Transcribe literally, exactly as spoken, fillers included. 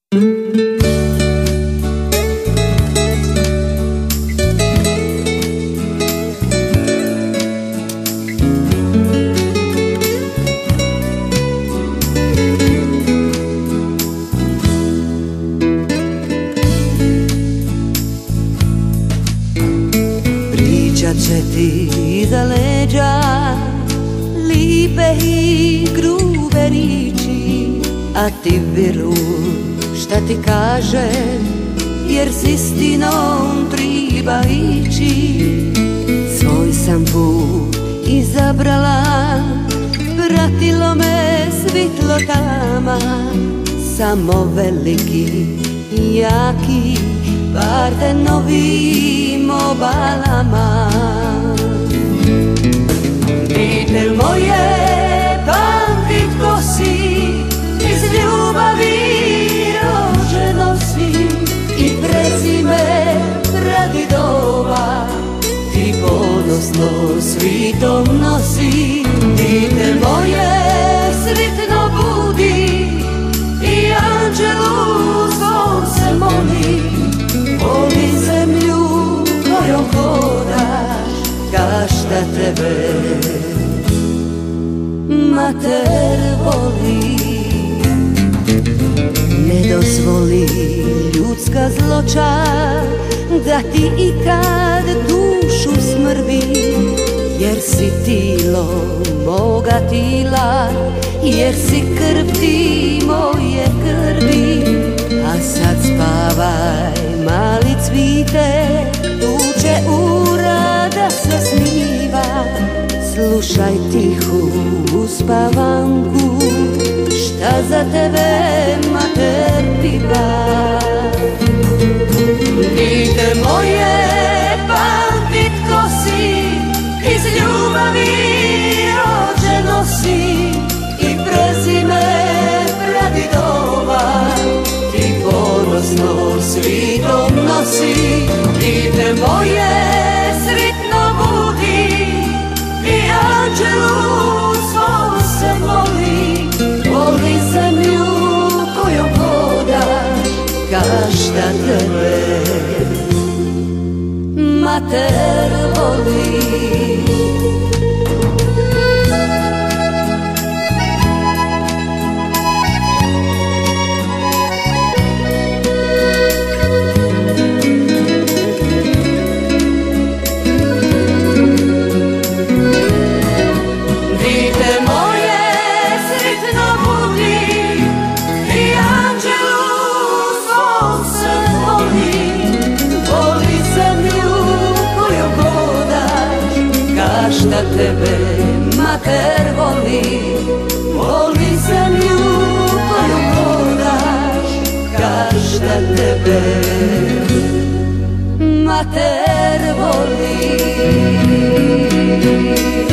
Pričat će ti iza leđa lipe i grube riči, a ti vjeruj šta ti kaže, jer s istinom triba ići. Svoj sam put izabrala, pratilo me svitlo tama, samo veliki i jaki parte novim obalama. Dite moje, pamtit ko si, iz ljubavi rođeno si, i prezime pradidova ti ponosno svitom nosi. Dite moje, svitno budi i anđelu svom se moli. Voli zemlju kojom hodaš, kaž da tebe mater voli. Ne dozvoli ljudska zloća da ti ikad dušu smrvi, jer si tilo moga tila, jer si krv ti moje krvi. A sad spavaj, mali cvite, tu će ura da se sniva. Slušaj tihu uspavanku, šta za tebe mater piva. Dite moje, pamtit ko si, iz ljubavi rođeno si, i prezime pradidova ti ponosno svitom nosi. Dite moje, sritno budi i anđelu svom se moli. Voli zemlju kojom hodaš, kaž da tebe mater voli. Da tebe mater voli, voli zemlju koju hodaš, kaž da tebe mater voli.